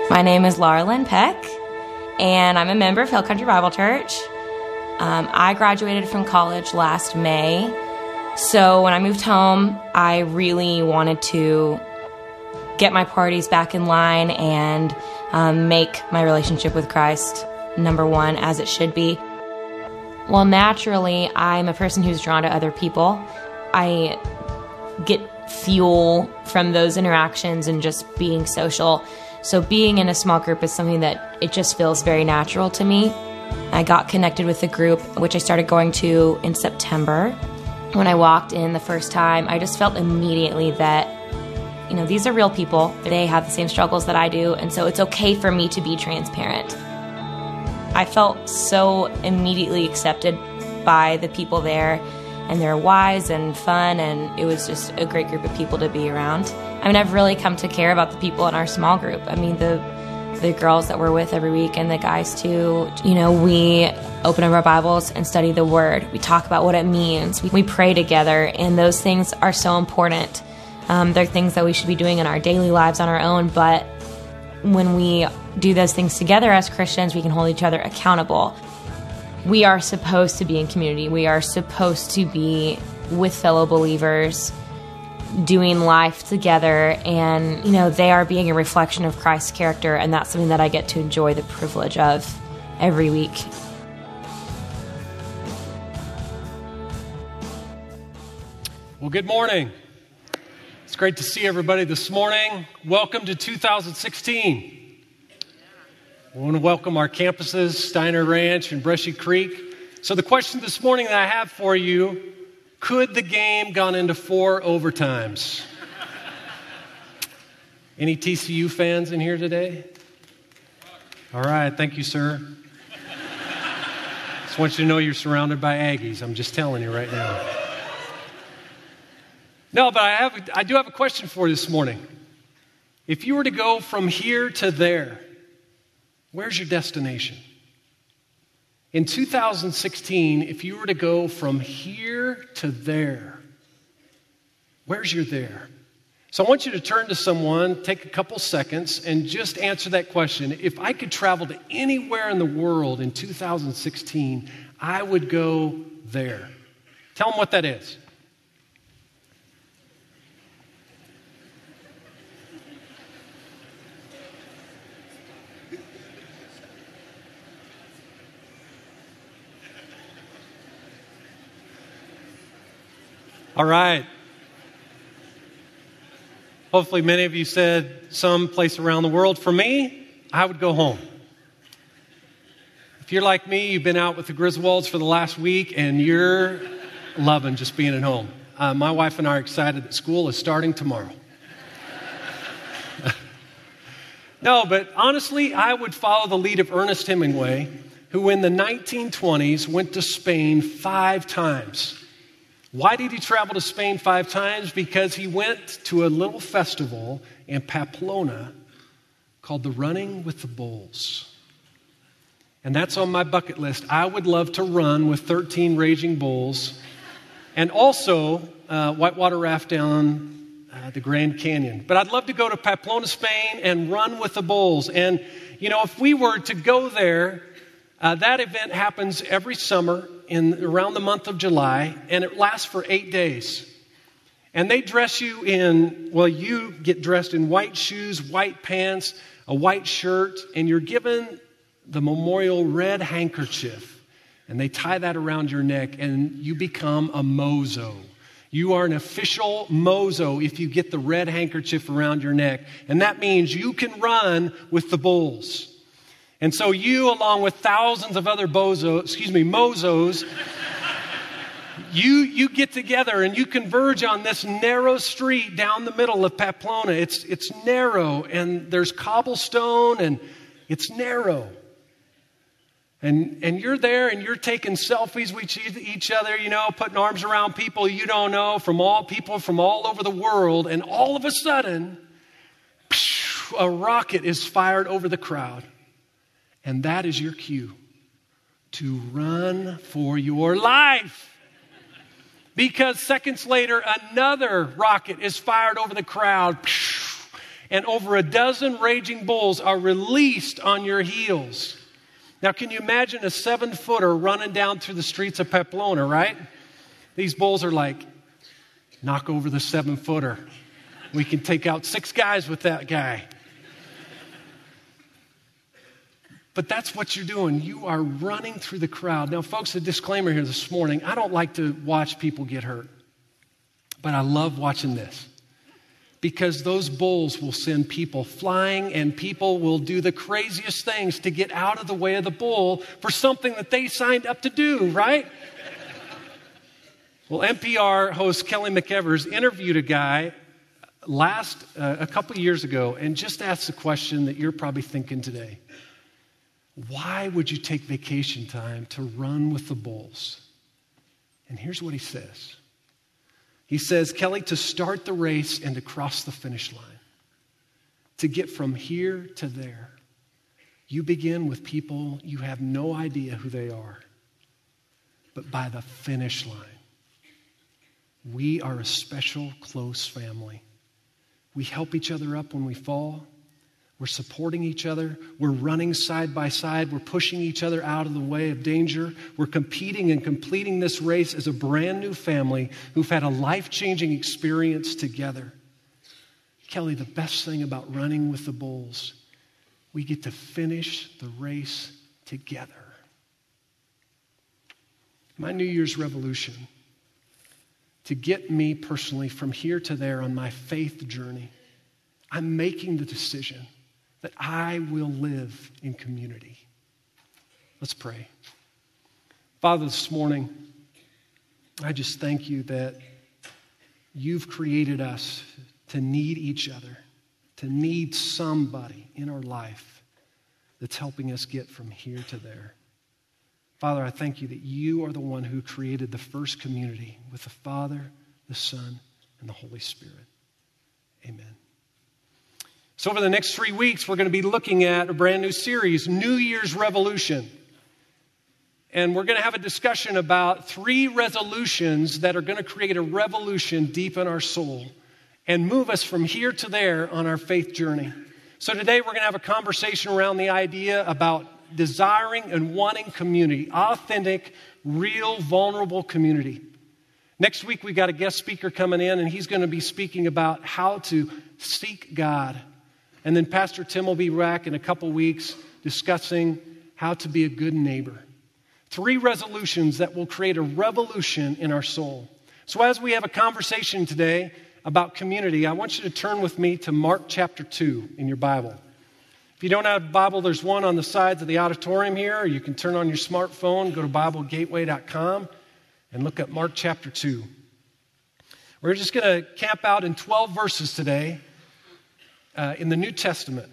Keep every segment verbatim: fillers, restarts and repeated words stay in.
My name is Laura Lynn Peck, and I'm a member of Hill Country Bible Church. Um, I graduated from college last May, so when I moved home, I really wanted to get my priorities back in line and um, make my relationship with Christ number one, as it should be. Well, naturally, I'm a person who's drawn to other people. I get fuel from those interactions and just being social. So being in a small group is something that it just feels very natural to me. I got connected with the group, which I started going to in September. When I walked in the first time, I just felt immediately that, you know, these are real people. They have the same struggles that I do, and so it's okay for me to be transparent. I felt so immediately accepted by the people there, and they're wise and fun, and it was just a great group of people to be around. I mean, I've really come to care about the people in our small group. I mean, the the girls that we're with every week and the guys too, you know, we open up our Bibles and study the Word. We talk about what it means. We, we pray together, and those things are so important. Um, they're things that we should be doing in our daily lives on our own, but when we do those things together as Christians, we can hold each other accountable. We are supposed to be in community. We are supposed to be with fellow believers, doing life together, and, you know, they are being a reflection of Christ's character, and that's something that I get to enjoy the privilege of every week. Well, good morning. It's great to see everybody this morning. Welcome to two thousand sixteen. We want to welcome our campuses, Steiner Ranch and Brushy Creek. So the question this morning that I have for you, could the game gone into four overtimes? Any T C U fans in here today? All right, thank you, sir. Just want you to know you're surrounded by Aggies. I'm just telling you right now. No, but I have, I do have a question for you this morning. If you were to go from here to there, where's your destination? In two thousand sixteen, if you were to go from here to there, where's your there? So I want you to turn to someone, take a couple seconds, and just answer that question. If I could travel to anywhere in the world in two thousand sixteen, I would go there. Tell them what that is. All right. Hopefully many of you said some place around the world. For me, I would go home. If you're like me, you've been out with the Griswolds for the last week and you're loving just being at home. Uh, my wife and I are excited that school is starting tomorrow. No, but honestly, I would follow the lead of Ernest Hemingway, who in the nineteen twenties went to Spain five times. Why did he travel to Spain five times? Because he went to a little festival in Pamplona called the Running with the Bulls. And that's on my bucket list. I would love to run with thirteen raging bulls and also uh, whitewater raft down uh, the Grand Canyon. But I'd love to go to Pamplona, Spain and run with the bulls. And, you know, if we were to go there, uh, that event happens every summer in around the month of July, and it lasts for eight days. And they dress you in, well, you get dressed in white shoes, white pants, a white shirt, and you're given the memorial red handkerchief. And they tie that around your neck, and you become a mozo. You are an official mozo if you get the red handkerchief around your neck. And that means you can run with the bulls. And so you, along with thousands of other bozo, excuse me, mozos, you, you get together and you converge on this narrow street down the middle of Pamplona. It's, it's narrow, and there's cobblestone, and it's narrow. And, and you're there, and you're taking selfies with each other, you know, putting arms around people you don't know, from all people from all over the world. And all of a sudden, a rocket is fired over the crowd. And that is your cue to run for your life. Because seconds later, another rocket is fired over the crowd. and over a dozen raging bulls are released on your heels. Now, can you imagine a seven-footer running down through the streets of Pamplona, right? These bulls are like, knock over the seven-footer. We can take out six guys with that guy. But that's what you're doing. You are running through the crowd. Now, folks, a disclaimer here this morning. I don't like to watch people get hurt, but I love watching this. Because those bulls will send people flying, and people will do the craziest things to get out of the way of the bull for something that they signed up to do, right? Well, N P R host Kelly McEvers interviewed a guy last, uh, a couple years ago, and just asked the question that you're probably thinking today. Why would you take vacation time to run with the bulls? And here's what he says. He says, Kelly, to start the race and to cross the finish line, to get from here to there, you begin with people you have no idea who they are. But by the finish line, we are a special, close family. We help each other up when we fall. We're supporting each other. We're running side by side. We're pushing each other out of the way of danger. We're competing and completing this race as a brand new family who've had a life-changing experience together. Kelly, the best thing about running with the bulls, we get to finish the race together. My New Year's revolution, to get me personally from here to there on my faith journey, I'm making the decision that I will live in community. Let's pray. Father, this morning, I just thank you that you've created us to need each other, to need somebody in our life that's helping us get from here to there. Father, I thank you that you are the one who created the first community with the Father, the Son, and the Holy Spirit. Amen. So over the next three weeks, we're going to be looking at a brand new series, New Year's Revolution. And we're going to have a discussion about three resolutions that are going to create a revolution deep in our soul and move us from here to there on our faith journey. So today we're going to have a conversation around the idea about desiring and wanting community, authentic, real, vulnerable community. Next week, we got a guest speaker coming in, and he's going to be speaking about how to seek God. And then Pastor Tim will be back in a couple weeks discussing how to be a good neighbor. Three resolutions that will create a revolution in our soul. So as we have a conversation today about community, I want you to turn with me to Mark chapter two in your Bible. If you don't have a Bible, there's one on the sides of the auditorium here, or you can turn on your smartphone, go to Bible Gateway dot com, and look at Mark chapter two. We're just going to camp out in twelve verses today uh, in the New Testament.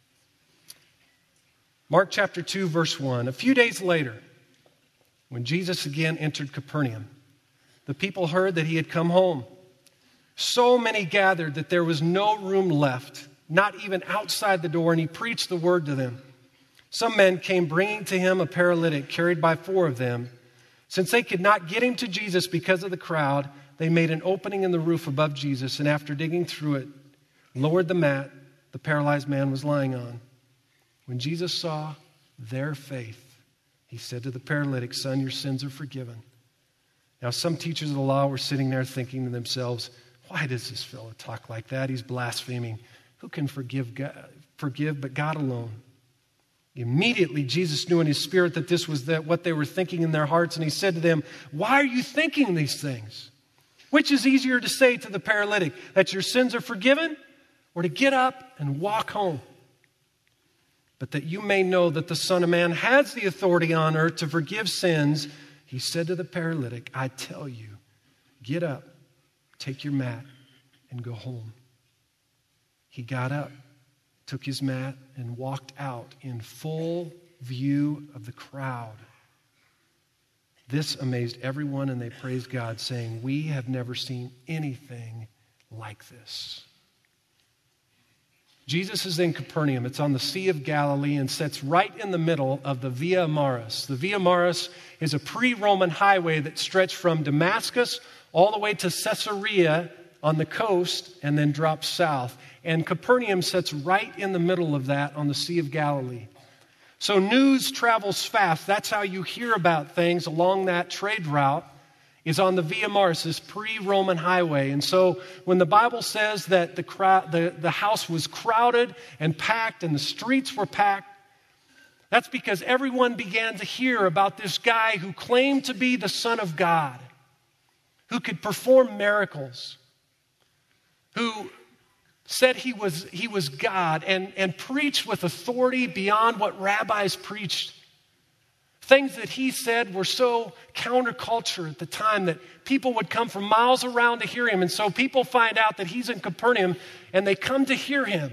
Mark chapter two, verse one. A few days later, when Jesus again entered Capernaum, the people heard that he had come home. So many gathered that there was no room left, not even outside the door, and he preached the word to them. Some men came bringing to him a paralytic carried by four of them. Since they could not get him to Jesus because of the crowd, they made an opening in the roof above Jesus, and after digging through it, lowered the mat the paralyzed man was lying on. When Jesus saw their faith, he said to the paralytic, "Son, your sins are forgiven." Now some teachers of the law were sitting there thinking to themselves, "Why does this fellow talk like that? He's blaspheming. Who can forgive God, forgive but God alone?" Immediately, Jesus knew in his spirit that this was that what they were thinking in their hearts, and he said to them, "Why are you thinking these things? Which is easier to say to the paralytic, that your sins are forgiven, or to get up and walk home? But that you may know that the Son of Man has the authority on earth to forgive sins," he said to the paralytic, "I tell you, get up, take your mat, and go home." He got up, took his mat, and walked out in full view of the crowd. This amazed everyone, and they praised God, saying, "We have never seen anything like this." Jesus is in Capernaum. It's on the Sea of Galilee and sits right in the middle of the Via Maris. The Via Maris is a pre-Roman highway that stretched from Damascus all the way to Caesarea on the coast and then drops south. And Capernaum sits right in the middle of that on the Sea of Galilee. So news travels fast. That's how you hear about things along that trade route, is on the Via Maris, this pre-Roman highway. And so when the Bible says that the, crowd, the, the house was crowded and packed and the streets were packed, that's because everyone began to hear about this guy who claimed to be the Son of God, who could perform miracles, who said he was, he was God and, and preached with authority beyond what rabbis preached. Things that he said were so counterculture at the time that people would come from miles around to hear him. And so people find out that he's in Capernaum and they come to hear him.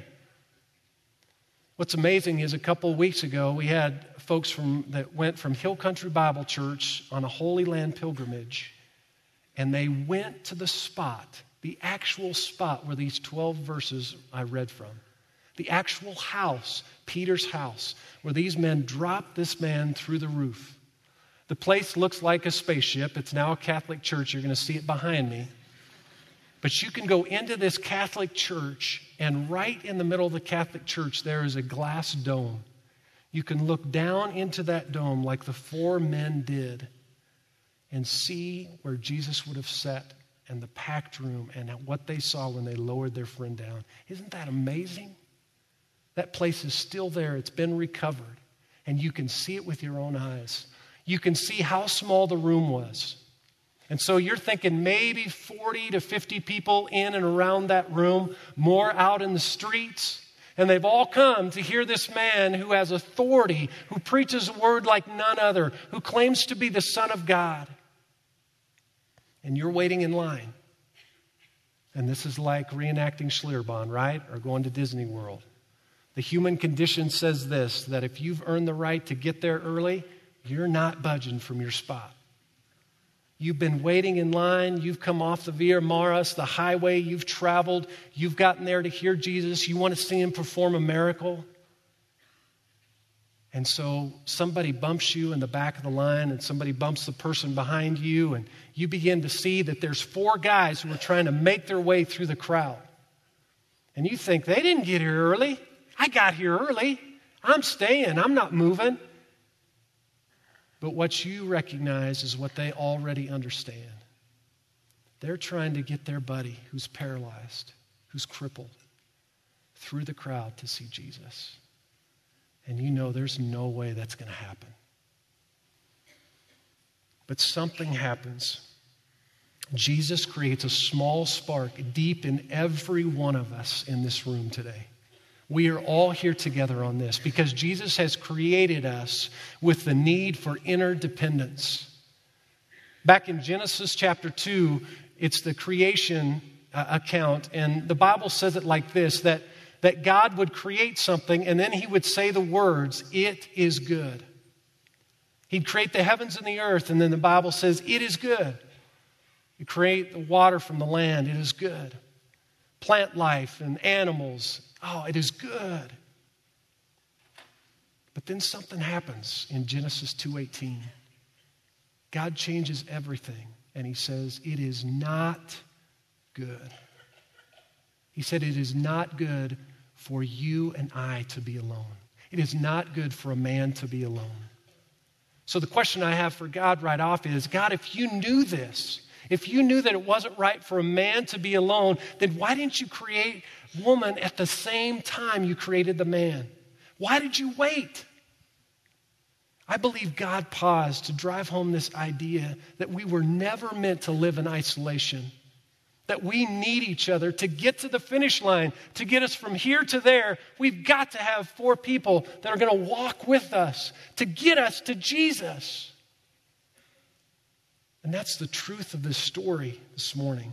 What's amazing is a couple of weeks ago, we had folks from that went from Hill Country Bible Church on a Holy Land pilgrimage, and they went to the spot, the actual spot where these twelve verses I read from. The actual house, Peter's house, where these men dropped this man through the roof. The place looks like a spaceship. It's now a Catholic church. You're going to see it behind me. But you can go into this Catholic church, and right in the middle of the Catholic church, there is a glass dome. You can look down into that dome like the four men did and see where Jesus would have sat and the packed room and what they saw when they lowered their friend down. Isn't that amazing? That place is still there. It's been recovered. And you can see it with your own eyes. You can see how small the room was. And so you're thinking maybe forty to fifty people in and around that room, more out in the streets. And they've all come to hear this man who has authority, who preaches a word like none other, who claims to be the Son of God. And you're waiting in line. And this is like reenacting Schlitterbahn, right? Or going to Disney World. The human condition says this, that if you've earned the right to get there early, you're not budging from your spot. You've been waiting in line. You've come off the Via Maris, the highway. You've traveled. You've gotten there to hear Jesus. You want to see him perform a miracle. And so somebody bumps you in the back of the line, and somebody bumps the person behind you, and you begin to see that there's four guys who are trying to make their way through the crowd. And you think, they didn't get here early. I got here early. I'm staying. I'm not moving. But what you recognize is what they already understand. They're trying to get their buddy who's paralyzed, who's crippled, through the crowd to see Jesus. And you know there's no way that's going to happen. But something happens. Jesus creates a small spark deep in every one of us in this room today. We are all here together on this because Jesus has created us with the need for interdependence. Back in Genesis chapter two, it's the creation uh, account, and the Bible says it like this, that, that God would create something and then he would say the words, "It is good." He'd create the heavens and the earth, and then the Bible says, "It is good." You create the water from the land, it is good. Plant life and animals, oh, it is good. But then something happens in Genesis two eighteen. God changes everything, and he says, "It is not good." He said, "It is not good for you and I to be alone. It is not good for a man to be alone." So the question I have for God right off is, God, if you knew this, if you knew that it wasn't right for a man to be alone, then why didn't you create woman at the same time you created the man? Why did you wait? I believe God paused to drive home this idea that we were never meant to live in isolation, that we need each other to get to the finish line, to get us from here to there. We've got to have four people that are going to walk with us to get us to Jesus. And that's the truth of this story this morning.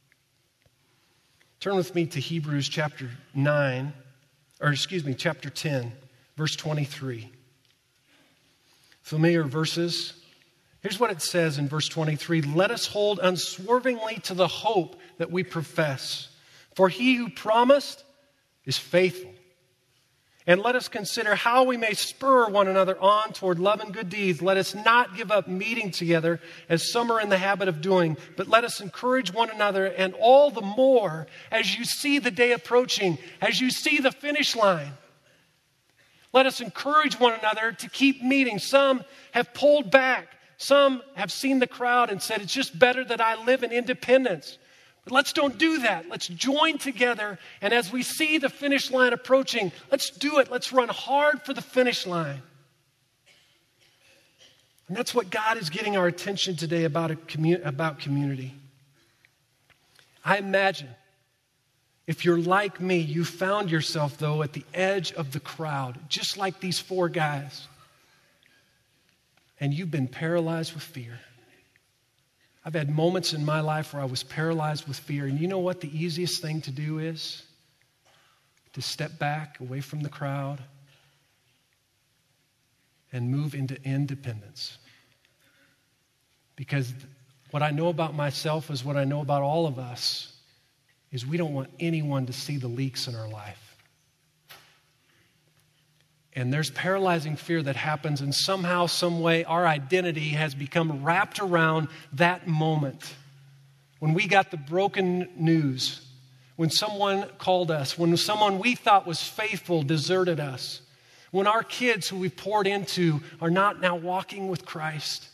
Turn with me to Hebrews chapter nine, or excuse me, chapter ten, verse twenty-three. Familiar verses. Here's what it says in verse twenty-three. "Let us hold unswervingly to the hope that we profess. For he who promised is faithful. And let us consider how we may spur one another on toward love and good deeds. Let us not give up meeting together as some are in the habit of doing, but let us encourage one another, and all the more as you see the day approaching, as you see the finish line. Let us encourage one another to keep meeting. Some have pulled back. Some have seen the crowd and said, it's just better that I live in independence. But let's don't do that. Let's join together. And as we see the finish line approaching, let's do it. Let's run hard for the finish line. And that's what God is getting our attention today about, a commu- about community. I imagine if you're like me, you found yourself, though, at the edge of the crowd, just like these four guys. And you've been paralyzed with fear. I've had moments in my life where I was paralyzed with fear. And you know what the easiest thing to do is? To step back away from the crowd and move into independence. Because what I know about myself is what I know about all of us is we don't want anyone to see the leaks in our life. And there's paralyzing fear that happens, and somehow, some way, our identity has become wrapped around that moment. When we got the broken news, when someone called us, when someone we thought was faithful deserted us, when our kids who we poured into are not now walking with Christ,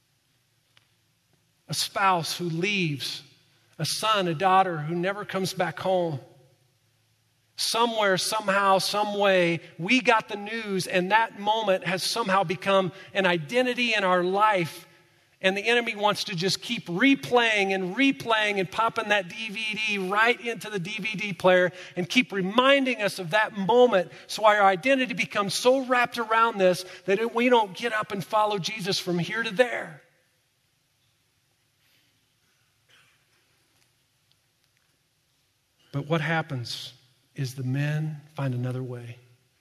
a spouse who leaves, a son, a daughter who never comes back home. Somewhere, somehow, some way, we got the news, and that moment has somehow become an identity in our life. And the enemy wants to just keep replaying and replaying and popping that D V D right into the D V D player and keep reminding us of that moment. So our identity becomes so wrapped around this that we don't get up and follow Jesus from here to there. But what happens is the men find another way.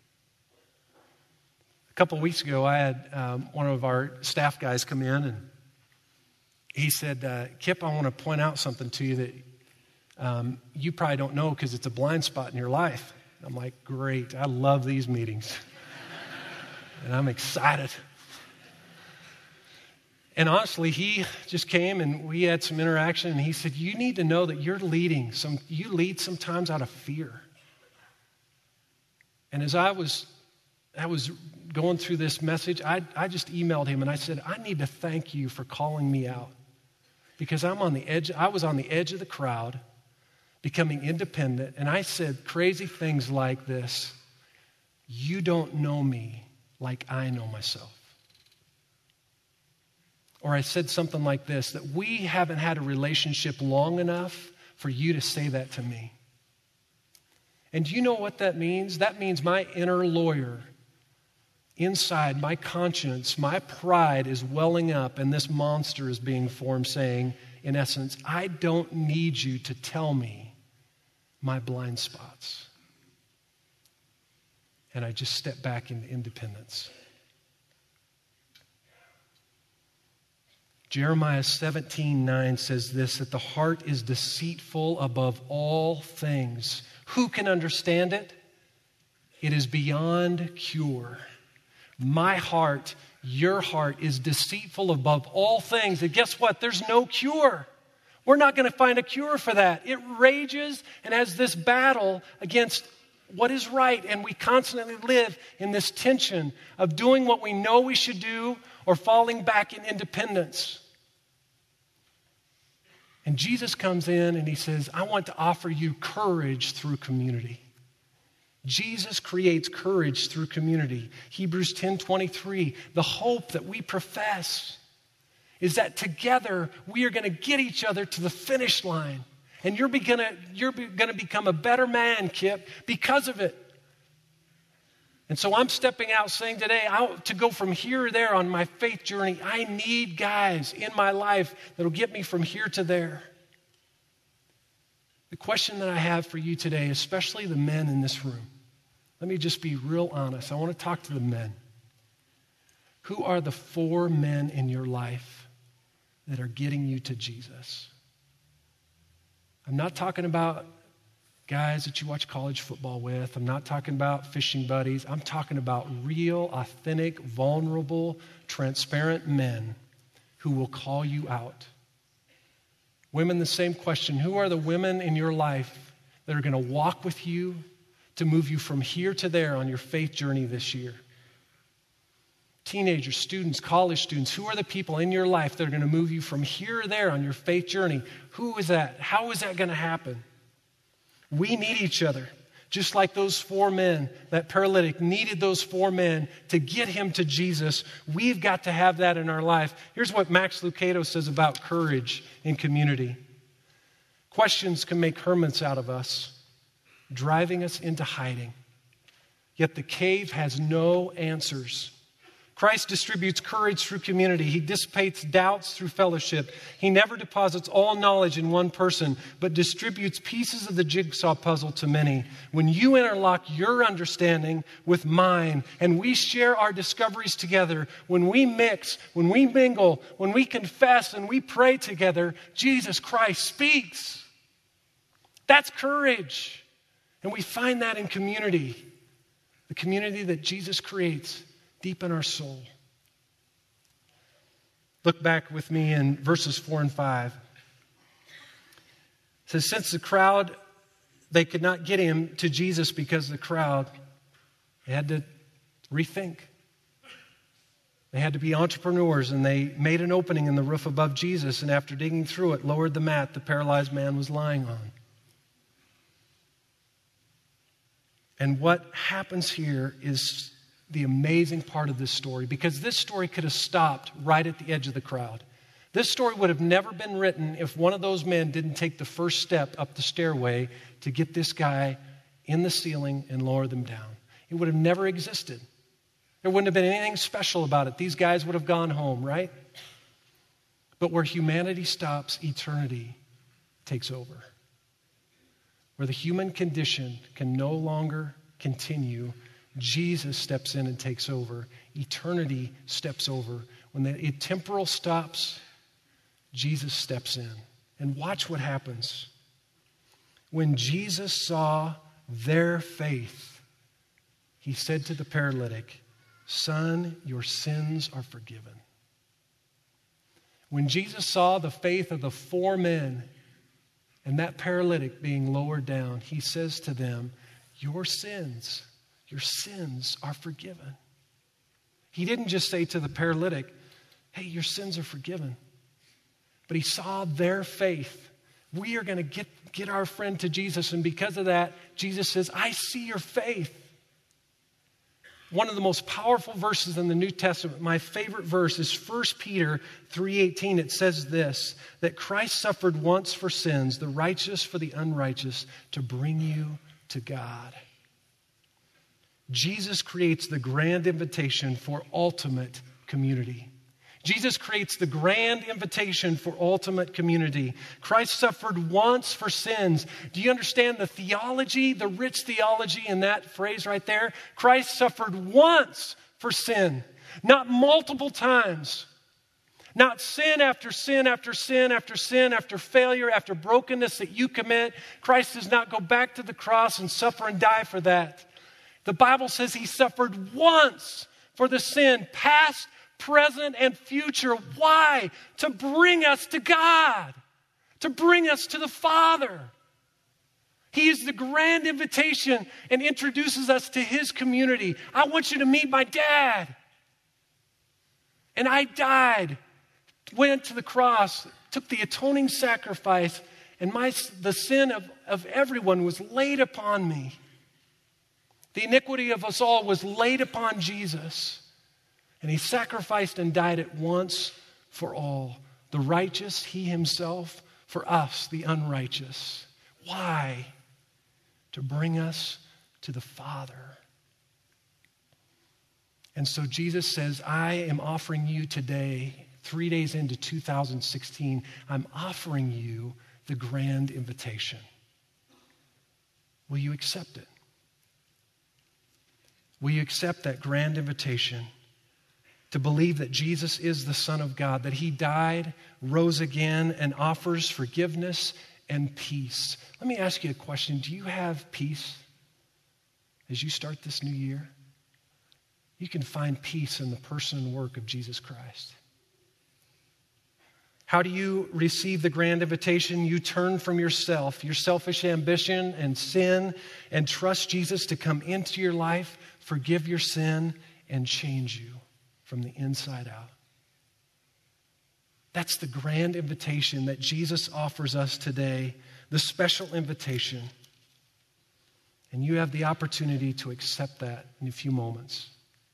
A couple of weeks ago, I had um, one of our staff guys come in, and he said, uh, Kip, I want to point out something to you that um, you probably don't know because it's a blind spot in your life. I'm like, great, I love these meetings. And I'm excited. And honestly, he just came and we had some interaction, and he said, you need to know that you're leading. Some, you lead sometimes out of fear. And as I was, I was going through this message, I, I just emailed him and I said, I need to thank you for calling me out. Because I'm on the edge, I was on the edge of the crowd, becoming independent, and I said crazy things like this: you don't know me like I know myself. Or I said something like this, that we haven't had a relationship long enough for you to say that to me. And do you know what that means? That means my inner lawyer, inside my conscience, my pride is welling up, and this monster is being formed saying, in essence, I don't need you to tell me my blind spots. And I just step back into independence. Jeremiah seventeen nine says this, that the heart is deceitful above all things. Who can understand it? It is beyond cure. My heart, your heart is deceitful above all things. And guess what? There's no cure. We're not going to find a cure for that. It rages and has this battle against what is right. And we constantly live in this tension of doing what we know we should do or falling back in independence. And Jesus comes in and he says, I want to offer you courage through community. Jesus creates courage through community. Hebrews ten twenty-three, the hope that we profess is that together we are going to get each other to the finish line. And you're going to you're going to become a better man, Kip, because of it. And so I'm stepping out saying today, I, to go from here to there on my faith journey, I need guys in my life that will get me from here to there. The question that I have for you today, especially the men in this room, let me just be real honest. I want to talk to the men. Who are the four men in your life that are getting you to Jesus? I'm not talking about guys that you watch college football with. I'm not talking about fishing buddies. I'm talking about real, authentic, vulnerable, transparent men who will call you out. Women, the same question. Who are the women in your life that are going to walk with you to move you from here to there on your faith journey this year? Teenagers, students, college students, who are the people in your life that are going to move you from here to there on your faith journey? Who is that? How is that going to happen? We need each other. Just like those four men, that paralytic needed those four men to get him to Jesus. We've got to have that in our life. Here's what Max Lucado says about courage in community. Questions can make hermits out of us, driving us into hiding. Yet the cave has no answers. Christ distributes courage through community. He dissipates doubts through fellowship. He never deposits all knowledge in one person, but distributes pieces of the jigsaw puzzle to many. When you interlock your understanding with mine, and we share our discoveries together, when we mix, when we mingle, when we confess and we pray together, Jesus Christ speaks. That's courage. And we find that in community, the community that Jesus creates deep in our soul. Look back with me in verses four and five. It says, since the crowd, they could not get him to Jesus because of the crowd, they had to rethink. They had to be entrepreneurs, and they made an opening in the roof above Jesus, and after digging through it, lowered the mat the paralyzed man was lying on. And what happens here is the amazing part of this story, because this story could have stopped right at the edge of the crowd. This story would have never been written if one of those men didn't take the first step up the stairway to get this guy in the ceiling and lower them down. It would have never existed. There wouldn't have been anything special about it. These guys would have gone home, right? But where humanity stops, eternity takes over. Where the human condition can no longer continue, Jesus steps in and takes over. Eternity steps over. When the temporal stops, Jesus steps in. And watch what happens. When Jesus saw their faith, he said to the paralytic, "Son, your sins are forgiven." When Jesus saw the faith of the four men and that paralytic being lowered down, he says to them, "Your sins Your sins are forgiven." He didn't just say to the paralytic, "Hey, your sins are forgiven." But he saw their faith. We are going to get, get our friend to Jesus. And because of that, Jesus says, "I see your faith." One of the most powerful verses in the New Testament, my favorite verse, is First Peter three eighteen. It says this, that Christ suffered once for sins, the righteous for the unrighteous, to bring you to God. Jesus creates the grand invitation for ultimate community. Jesus creates the grand invitation for ultimate community. Christ suffered once for sins. Do you understand the theology, the rich theology in that phrase right there? Christ suffered once for sin, not multiple times. Not sin after sin after sin after sin after failure after brokenness that you commit. Christ does not go back to the cross and suffer and die for that. The Bible says he suffered once for the sin, past, present, and future. Why? To bring us to God, to bring us to the Father. He is the grand invitation and introduces us to his community. I want you to meet my dad. And I died, went to the cross, took the atoning sacrifice, and my, the sin of, of everyone was laid upon me. The iniquity of us all was laid upon Jesus. And he sacrificed and died at once for all. The righteous, he himself, for us, the unrighteous. Why? To bring us to the Father. And so Jesus says, I am offering you today, three days into two thousand sixteen, I'm offering you the grand invitation. Will you accept it? Will you accept that grand invitation to believe that Jesus is the Son of God, that he died, rose again, and offers forgiveness and peace. Let me ask you a question. Do you have peace as you start this new year? You can find peace in the person and work of Jesus Christ. How do you receive the grand invitation? You turn from yourself, your selfish ambition and sin, and trust Jesus to come into your life, forgive your sin, and change you from the inside out. That's the grand invitation that Jesus offers us today, the special invitation. And you have the opportunity to accept that in a few moments.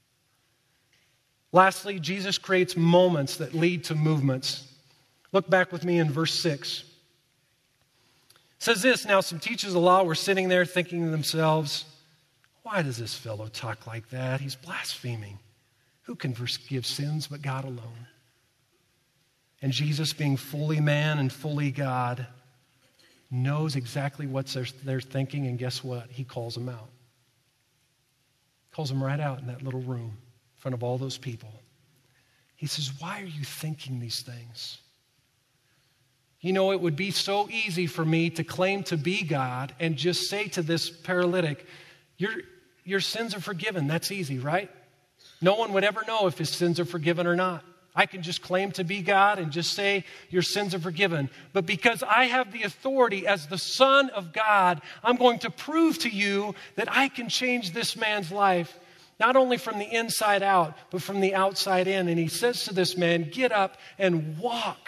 Lastly, Jesus creates moments that lead to movements. Look back with me in verse six. It says this, now some teachers of the law were sitting there thinking to themselves, why does this fellow talk like that? He's blaspheming. Who can forgive sins but God alone? And Jesus, being fully man and fully God, knows exactly what they're, they're thinking, and guess what? He calls them out. Calls them right out in that little room in front of all those people. He says, why are you thinking these things? You know, it would be so easy for me to claim to be God and just say to this paralytic, your, your sins are forgiven. That's easy, right? No one would ever know if his sins are forgiven or not. I can just claim to be God and just say, your sins are forgiven. But because I have the authority as the Son of God, I'm going to prove to you that I can change this man's life, not only from the inside out, but from the outside in. And he says to this man, get up and walk.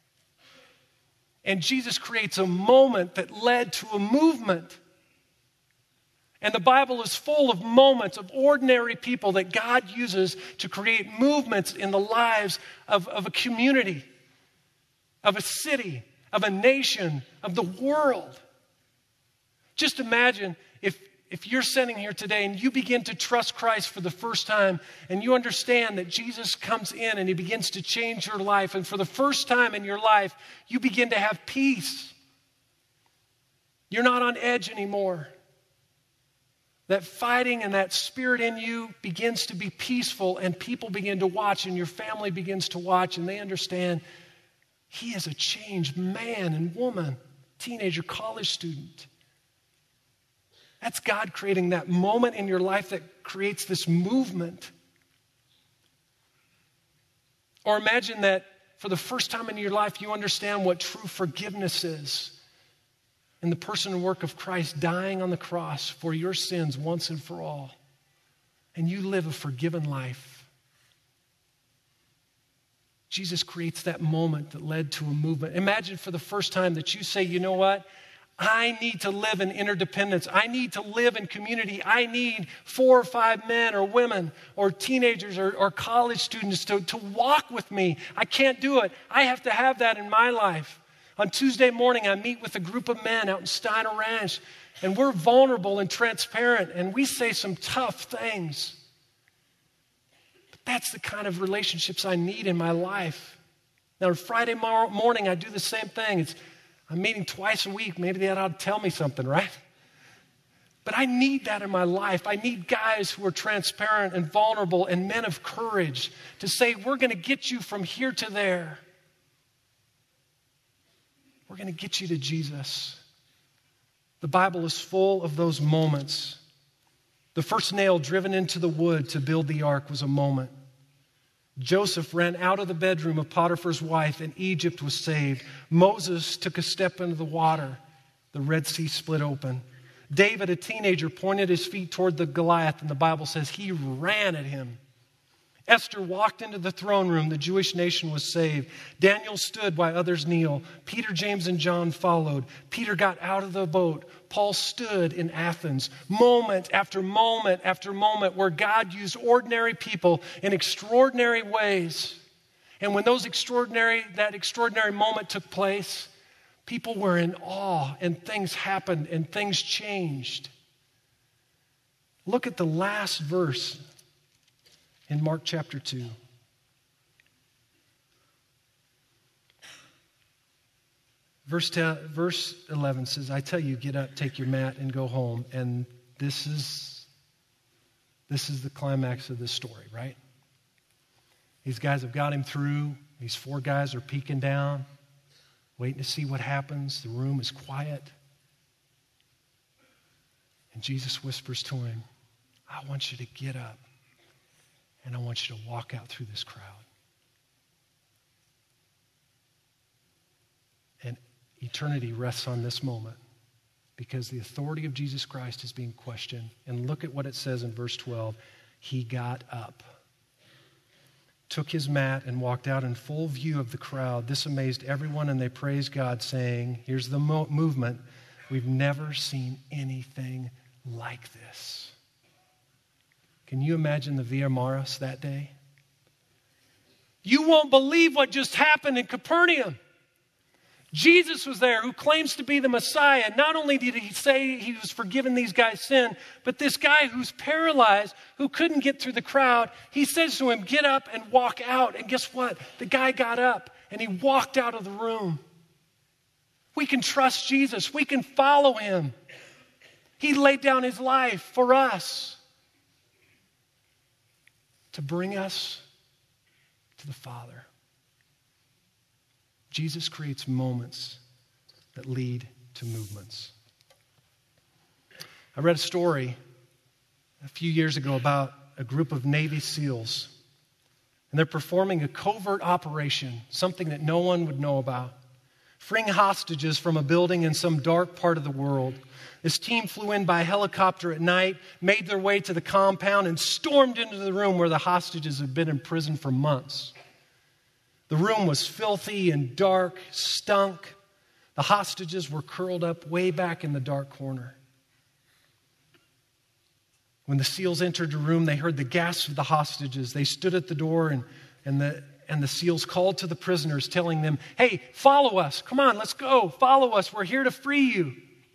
And Jesus creates a moment that led to a movement. And the Bible is full of moments of ordinary people that God uses to create movements in the lives of, of a community, of a city, of a nation, of the world. Just imagine if, if you're sitting here today and you begin to trust Christ for the first time and you understand that Jesus comes in and he begins to change your life, and for the first time in your life, you begin to have peace. You're not on edge anymore. That fighting and that spirit in you begins to be peaceful, and people begin to watch, and your family begins to watch, and they understand he is a changed man and woman, teenager, college student. That's God creating that moment in your life that creates this movement. Or imagine that for the first time in your life, you understand what true forgiveness is. In the person and work of Christ dying on the cross for your sins once and for all. And you live a forgiven life. Jesus creates that moment that led to a movement. Imagine for the first time that you say, you know what? I need to live in interdependence. I need to live in community. I need four or five men or women or teenagers or, or college students to, to walk with me. I can't do it. I have to have that in my life. On Tuesday morning, I meet with a group of men out in Steiner Ranch, and we're vulnerable and transparent, and we say some tough things. But that's the kind of relationships I need in my life. Now, on Friday morning, I do the same thing. It's, I'm meeting twice a week. Maybe that ought to tell me something, right? But I need that in my life. I need guys who are transparent and vulnerable and men of courage to say, we're going to get you from here to there. We're going to get you to Jesus. The Bible is full of those moments. The first nail driven into the wood to build the ark was a moment. Joseph ran out of the bedroom of Potiphar's wife and Egypt was saved. Moses took a step into the water. The Red Sea split open. David, a teenager, pointed his feet toward the Goliath, and the Bible says he ran at him. Esther walked into the throne room. The Jewish nation was saved. Daniel stood while others kneel. Peter, James, and John followed. Peter got out of the boat. Paul stood in Athens. Moment after moment after moment where God used ordinary people in extraordinary ways. And when those extraordinary, that extraordinary moment took place, people were in awe and things happened and things changed. Look at the last verse in Mark chapter two. Verse, ten, verse eleven says, I tell you, get up, take your mat, and go home. And this is, this is the climax of this story, right? These guys have got him through. These four guys are peeking down. waiting to see what happens. The room is quiet. And Jesus whispers to him, I want you to get up and I want you to walk out through this crowd. And eternity rests on this moment because the authority of Jesus Christ is being questioned. And look at what it says in verse twelve. He got up, took his mat, and walked out in full view of the crowd. This amazed everyone, and they praised God, saying, here's the mo- movement, we've never seen anything like this. Can you imagine the Via Maris that day? You won't believe what just happened in Capernaum. Jesus was there, who claims to be the Messiah. Not only did he say he was forgiving these guys' sin, but this guy who's paralyzed, who couldn't get through the crowd, he says to him, get up and walk out. And guess what? The guy got up and he walked out of the room. We can trust Jesus. We can follow him. He laid down his life for us to bring us to the Father. Jesus creates moments that lead to movements. I read a story a few years ago about a group of Navy SEALs, and they're performing a covert operation, something that no one would know about, freeing hostages from a building in some dark part of the world. This team flew in by helicopter at night, made their way to the compound, and stormed into the room where the hostages had been imprisoned for months. The room was filthy and dark, stunk. The hostages were curled up way back in the dark corner. When the SEALs entered the room, they heard the gasps of the hostages. They stood at the door, and, and, the, and the SEALs called to the prisoners, telling them, hey, follow us. Come on, let's go. Follow us. We're here to free you.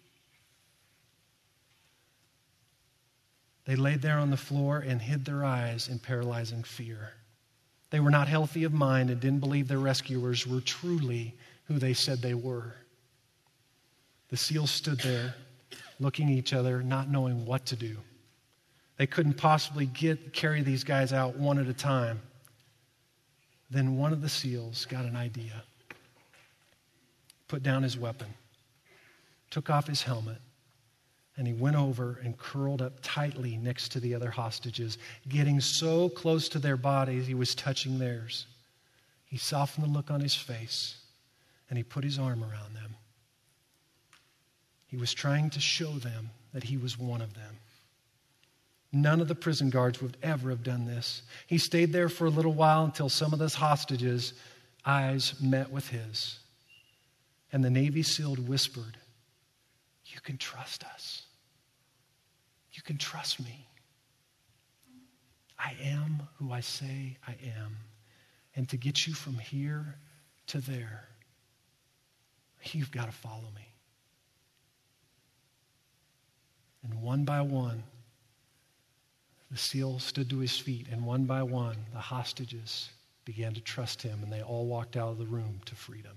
They laid there on the floor and hid their eyes in paralyzing fear. They were not healthy of mind and didn't believe their rescuers were truly who they said they were. The SEALs stood there, looking at each other, not knowing what to do. They couldn't possibly get carry these guys out one at a time. Then one of the SEALs got an idea. Put down his weapon, took off his helmet, and he went over and curled up tightly next to the other hostages, getting so close to their bodies he was touching theirs. He softened the look on his face, and he put his arm around them. He was trying to show them that he was one of them. None of the prison guards would ever have done this. He stayed there for a little while until some of those hostages' eyes met with his. And the Navy SEAL whispered, you can trust us. You can trust me. I am who I say I am. And to get you from here to there, you've got to follow me. And one by one, the SEAL stood to his feet, and one by one, the hostages began to trust him, and they all walked out of the room to freedom.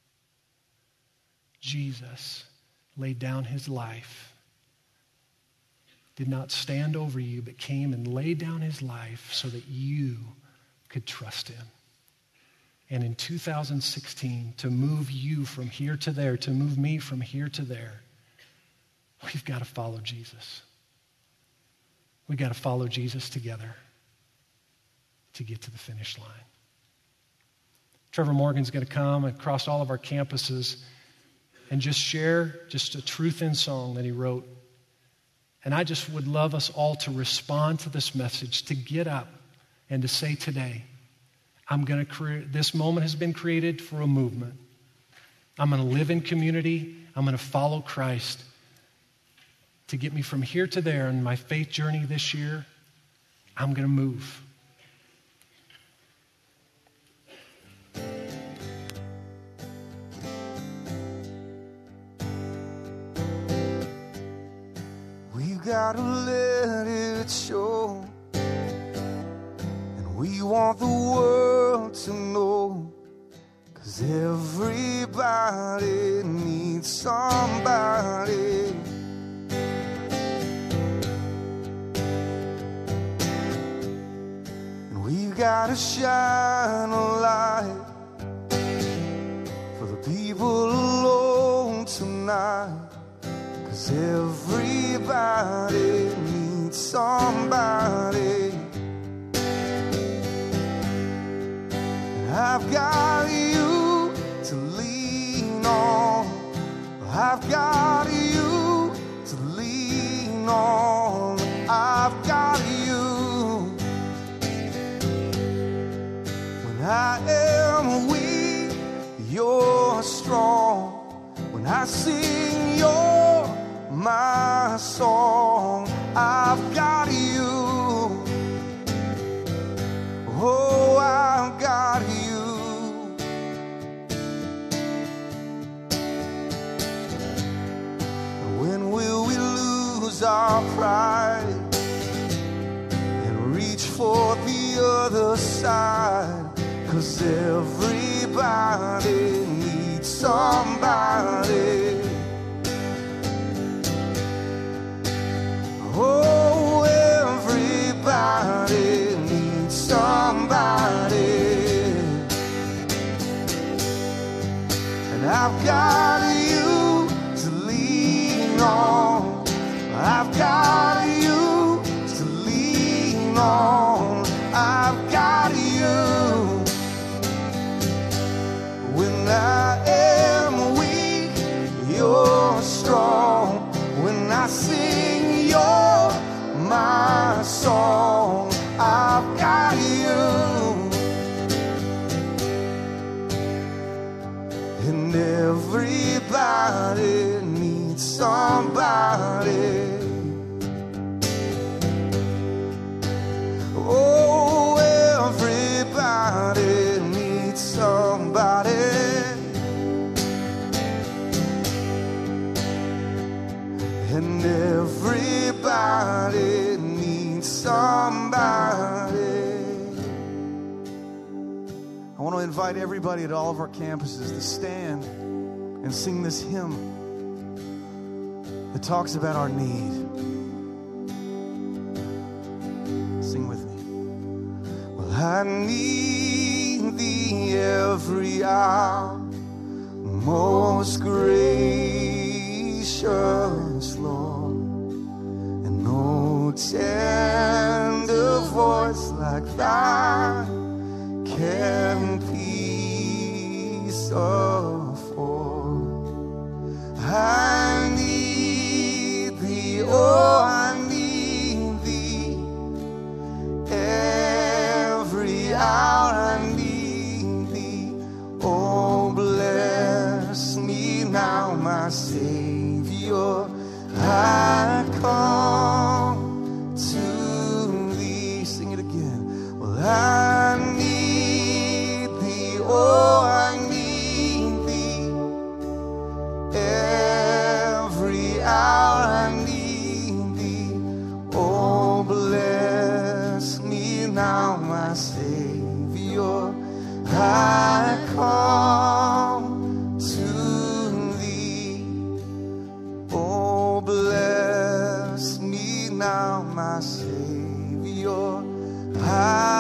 Jesus laid down his life, did not stand over you, but came and laid down his life so that you could trust him. And in two thousand sixteen, to move you from here to there, to move me from here to there, we've got to follow Jesus. We've got to follow Jesus together to get to the finish line. Trevor Morgan's going to come across all of our campuses and just share just a truth in song that he wrote. And I just would love us all to respond to this message, to get up and to say today, I'm going to create, this moment has been created for a movement. I'm going to live in community. I'm going to follow Christ to get me from here to there in my faith journey this year. I'm going to move. Gotta let it show, and we want the world to know, 'cause everybody needs somebody. And we've gotta shine a light for the people 'cause everybody needs somebody. And I've got you to lean on. I've got you to lean on. I've got you. When I am weak, you're strong. When I sing, you're my song. I've got you. Oh, I've got you. When will we lose our pride and reach for the other side? 'Cause everybody needs somebody. Oh, everybody needs somebody. And I've got you to lean on. I've got you to lean on. I've got you. When I am weak, you're strong. When I sing, you're my song. I've got you. And everybody needs somebody. Oh, everybody needs somebody. And everybody needs somebody. I want to invite everybody at all of our campuses to stand and sing this hymn that talks about our need. Sing with me. Well, I need thee every hour, most gracious Lord, and no tender voice like thine can peace afford. I need thee, oh, I need thee every hour. I need thee. Oh, bless me now, my Savior. I come to thee. Sing it again. Well, I need thee. Oh, I need thee. Every hour I need thee. Oh, bless me now, my Savior. I come to thee. Oh, bless me now, my Savior. I